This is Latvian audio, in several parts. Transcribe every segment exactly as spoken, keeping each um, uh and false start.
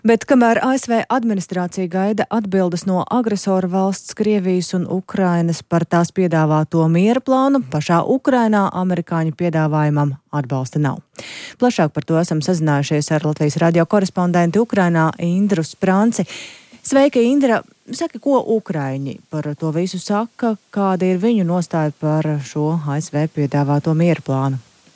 Bet kamēr A S V administrācija gaida atbildes no agresora valsts Krievijas un Ukrainas par tās piedāvāto miera plānu, pašā Ukrainā amerikāņu piedāvājumam atbalsta nav. Plašāk par to esam sazinājušies ar Latvijas radio korespondentu Ukrainā Indru Spranci. Sveika, Indra! Saka, ko ukraiņi par to visu saka, kāda ir viņu nostāja par šo A S V piedāvāto miera plānu?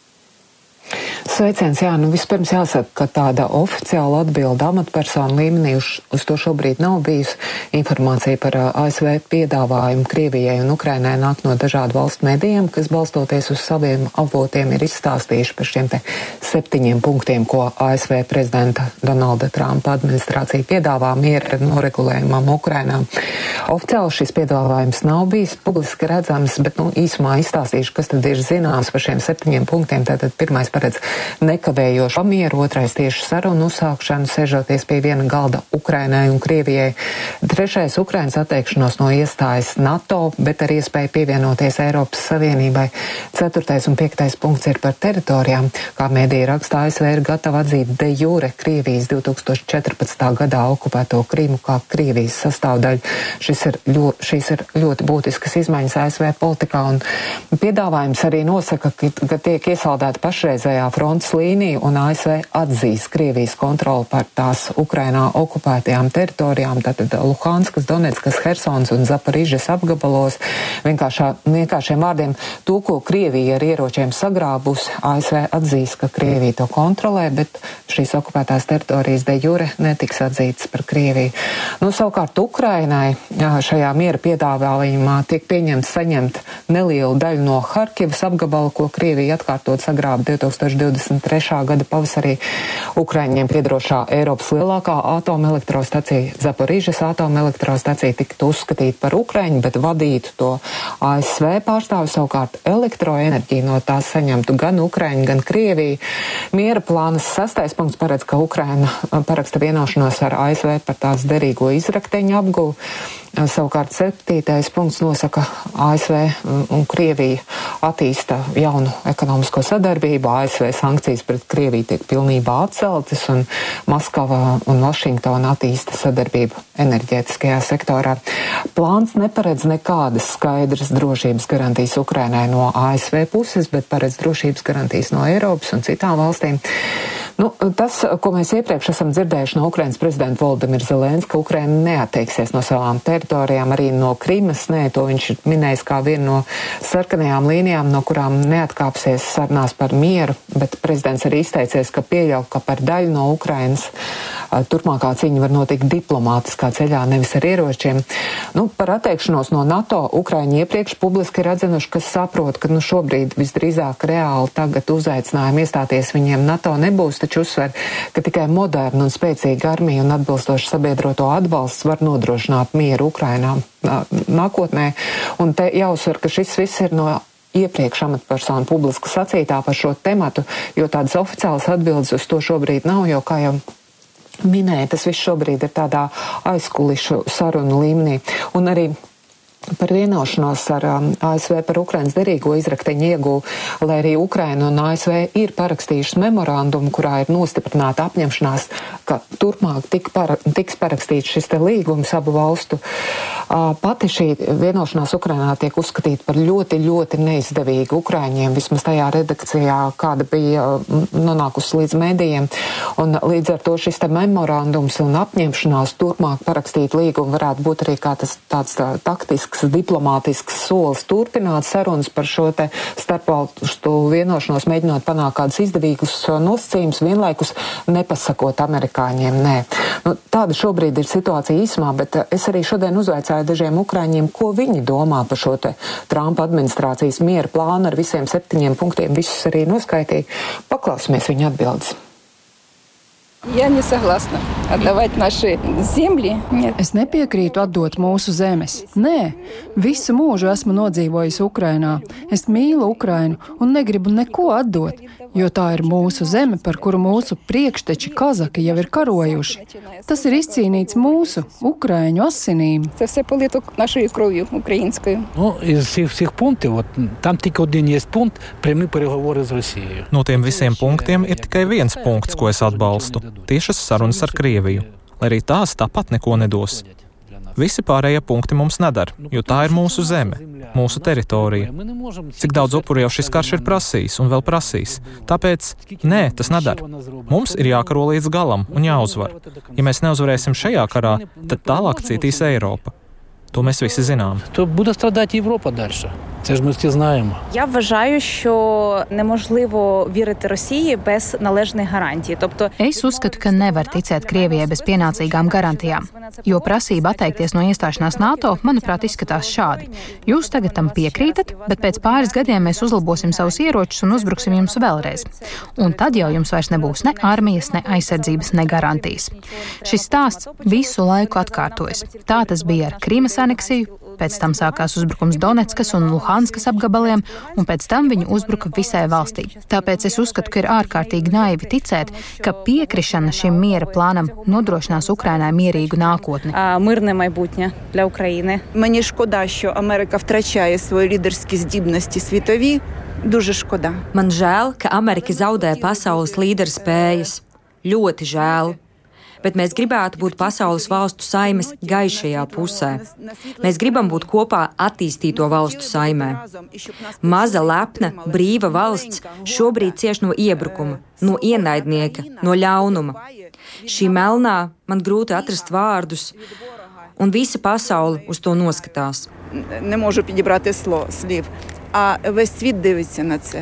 Sveiciens, jā, nu vispirms jāsaka, ka tāda oficiāla atbilda amatpersonu līmenī uz, uz to šobrīd nav bijusi. Informācija par A S V piedāvājumu Krievijai un Ukrainai nāk no dažādu valstu medijiem, kas balstoties uz saviem avotiem ir izstāstījuši par šiem te septiņiem punktiem, ko A S V prezidenta Donalda Trumpa administrācija piedāvā miera noregulējumam Ukrainā. Oficiāli šis piedāvājums nav bijis publiski redzams, bet nu, īsumā izstāstīšu, kas tad ir zināms par šiem septiņiem punktiem. Tātad pirmais paredz nekavējošu pamieru, otrais tieši sarunu uzsākšanu, sežoties pie viena galda Ukrainai un Krievijai. Trešais Ukrainas atteikšanos no iestājas NATO, bet ar iespēju pievienoties Eiropas Savienībai. Ceturtais un piektais punkts ir par teritorijām. Kā mēdīja raksta, A S V ir gatava atzīt de jure Krievijas divtūkstoš četrpadsmitā gadā okupēto Krimu kā Krievijas sastāvdaļu. Šis ir ļoti, šīs ir ļoti būtiskas izmaiņas A S V politikā, un piedāvājums arī nosaka, ka, ka tiek iesaldēta pašreizējā frontes līnija, un A S V atzīs Krievijas kontroli par tās Ukrainā okupētajām teritorijām, tātad Luhanskas, Donetskas, Hersons un Zaporižas apgabalos. Vienkāršā, vienkāršiem vārdiem, to, ko Krievija ar ieročiem sagrābus, A S V atzīs, ka Krievija to kontrolē, bet šīs okupētās teritorijas de jure netiks atzītas par Krieviju. Nu, savukārt Ukrainai šajā miera piedāvājumā tiek pieņemts saņemt nelielu daļu no Harkivas apgabala, ko Krievija atkārtot sagrāba divtūkstoš divdesmit trešā gada pavasarī. Ukraiņiem piedrošā Eiropas lielākā atomelektrostacija Zaporižas atomelektrostacija tiktu uzskatīta par Ukraiņu, bet vadītu to A S V pārstāvi, savukārt elektroenerģiju no tās saņemtu gan Ukraiņa, gan Krievija. Miera plānas sastais punkts paredz, ka Ukraina paraksta vienošanos ar A S V par tās derīgo izrakteņu apguvu. Savukārt septītais punkts nosaka, A S V un Krievija attīsta jaunu ekonomisko sadarbību. A S V sankcijas pret Krieviju tiek pilnībā atceltas, un Maskava un Vašingtona attīsta sadarbību enerģētiskajā sektorā. Plāns neparedz nekādas skaidras drošības garantijas Ukrainai no A S V puses, bet paredz drošības garantijas no Eiropas un citām valstīm. Nu, tas, ko mēs iepriekš esam dzirdējuši no Ukrainas prezidenta Volodimira Zelenska, ka Ukraina neatteiksies no savām teritorijām, arī no Krimas, nē, to viņš ir minējis kā vienu no sarkanajām līnijām, no kurām neatkāpsies sarunās par mieru, bet prezidents arī izteicies, ka pieļauj, ka par daļu no Ukrainas turpmākā cīņa var notikt diplomātiskā ceļā, nevis ar ieročiem. Nu, par atteikšanos no NATO Ukraiņi iepriekš publiski ir atzinuši, ka saprot, ka nu, šobrīd visdrīzāk reāli tagad uzaicinājumi iestāties viņiem NATO nebūs, taču uzsver, ka tikai moderna un spēcīga armija un atbilstoši sabiedroto atbalsts var nodrošināt mieru Ukrainā nākotnē. Un te jāuzsver, ka šis viss ir no iepriekš amatpersonu publiski sacītā par šo tematu, jo tādas oficiālas atbildes uz to šobrīd nav, jo, kā jau minēja, tas viss šobrīd ir tādā aizkulišu sarunu līmenī. Un arī par vienošanos ar um, A S V par Ukrainas derīgo izrakteņu iegūvu, lai arī Ukraina un A S V ir parakstījušas memorandumu, kurā ir nostiprināta apņemšanās, ka turpmāk tik para, tiks parakstīts šis te līgums abu valstu. Uh, pati šī vienošanās Ukrainā tiek uzskatīta par ļoti, ļoti neizdevīgu Ukraiņiem, vismaz tajā redakcijā, kāda bija uh, nonākusi līdz medijiem. Un līdz ar to šis te memorandums un apņemšanās turpmāk parakstīt līgumu varētu būt arī kā tas tāds tā, taktisks diplomātisks solis turpināt sarunas par šo te starpvalstu vienošanos, mēģinot panākt kādus izdevīgus nosacījumus, vienlaikus nepasakot amerikāņiem nē. Nu, tāda šobrīd ir situācija īsumā, bet es arī šodien uzvaicāju dažiem ukraiņiem, ko viņi domā par šo te Trumpa administrācijas miera plānu ar visiem septiņiem punktiem, visus arī noskaitīju. Paklausīsimies viņa atbildes. Я не согласна отдавать наши земли. Нет. Es nepiekrītu atdot mūsu zemes. Nē, visu mūžu esmu nodzīvojis Ukrainā. Es mīlu Ukrainu un negribu neko atdot. jo tā ir mūsu zeme, par kuru mūsu priekšteči kazaki jau ir karojuši. Tas ir izcīnīts mūsu, ukraiņu asinīm. Це все полито нашою кров'ю українською. Ну, із всіх, всіх пунктів, от, там тільки один є пункт – прямі переговори з Росією. No tiem visiem punktiem ir tikai viens punkts, ko es atbalstu – tiešas sarunas ar Krieviju, lai arī tās tāpat neko nedos. Visi pārējie punkti mums nedara, jo tā ir mūsu zeme, mūsu teritorija. Cik daudz upuru jau šis karš ir prasījis un vēl prasīs. Tāpēc, nē, tas nedara. Mums ir jākaro līdz galam un jāuzvar. Ja mēs neuzvarēsim šajā karā, tad tālāk cietīs Eiropa. To mēs visi zinām. То буде страдати Європа далі. Це ж ми всі знаємо. Я вважаю, що неможливо вірити Росії без належних гарантій. Тобто Es uzskatu, ka nevar ticēt Krievijai bez pienācīgām garantijām, jo prasība atteikties no iestāšanās NATO, manuprāt, izskatās šādi. Jūs tagad tam piekrītat, bet pēc pāris gadiem mēs uzlabosim savus ieročus un uzbruksim jums vēlreiz. Un tad jau jums vairs nebūs ne armijas, ne aizsardzības, ne garantijas. Šis stāsts visu laiku atkārtojas. Tā tas bija ar Krimas aneksiju, pēc tam sākās uzbrukums Donetskas un Luhanskas apgabaliem, un pēc tam viņi uzbruka visai valstī. Tāpēc es uzskatu, ka ir ārkārtīgi naivi ticēt, ka piekrišana šim miera plānam nodrošinās Ukrainai mierīgu nākotni. Мирне майбутнє для України. Мені шкода, що Америка втрачає свої лідерські здібності світові. Дуже шкода. Man žēl, ka Amerika zaudē pasaules līderu spējas. Ļoti žēl. Bet mēs gribētu būt pasaules valstu saimes gaišajā pusē. Mēs gribam būt kopā attīstīto valstu saimē. Maza, lepna, brīva valsts šobrīd cieš no iebrukuma, no ienaidnieka, no ļaunuma. Šī melnā man grūti atrast vārdus, un visa pasaule uz to noskatās. Не можу підібрати слів, а весь світ дивиться на це.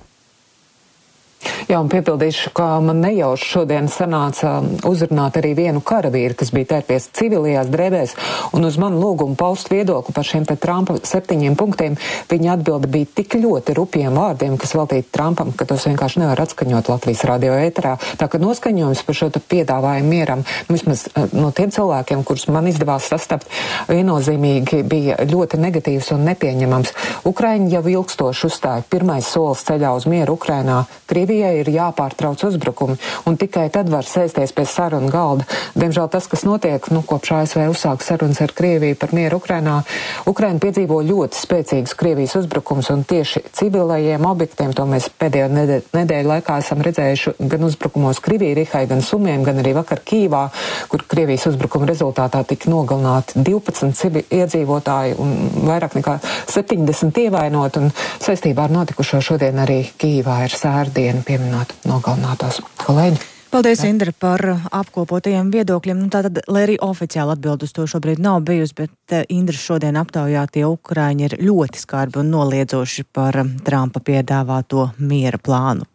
Jā, un piebildīšu, ka man nejauši šodien sanāca uzrunāt arī vienu karavīru, kas bija tērpies civilajās drēbēs, un uz manu lūgumu paust viedokli par šiem te Trumpa septiņiem punktiem, viņa atbilde bija tik ļoti rupjiem vārdiem, kas veltīti Trumpam, ka tos vienkārši nevar atskaņot Latvijas radio ēterā. Tā ka noskaņojums par šo te piedāvājumu mieram, nu vismaz no tiem cilvēkiem, kurus man izdevās sastapt, viennozīmīgi bija ļoti negatīvs un nepieņemams. Ukraiņi jau ilgstoši uzstāja pirmais solis ceļā uz mieru Ukrainā. Krievijai ir jāpārtrauc uzbrukumi, un tikai tad var sēsties pie sarunu galda. Diemžēl tas, kas notiek, nu, kopš A S V uzsāk sarunas ar Krieviju par mieru Ukrainā, Ukraina piedzīvo ļoti spēcīgus Krievijas uzbrukums, un tieši civilajiem objektiem, to mēs pēdējo nedē, nedēļu laikā esam redzējuši gan uzbrukumos Krievijai, gan Sumiem, gan arī vakar Kīvā, kur Krievijas uzbrukuma rezultātā tika nogalināti divpadsmit civili iedzīvotāji un vairāk nekā septiņdesmit ievainot, un saistībā ar notikušo šodien arī Kīvā ir sērdiena pieminot nogalinātos kolēģi. Paldies, Indra, par apkopotajiem viedokļiem. Nu, tātad, lai arī oficiāli atbild uz to šobrīd nav bijusi, bet Indra šodien aptaujātie Ukraiņi ir ļoti skarbi un noliedzoši par Trumpa piedāvāto miera plānu.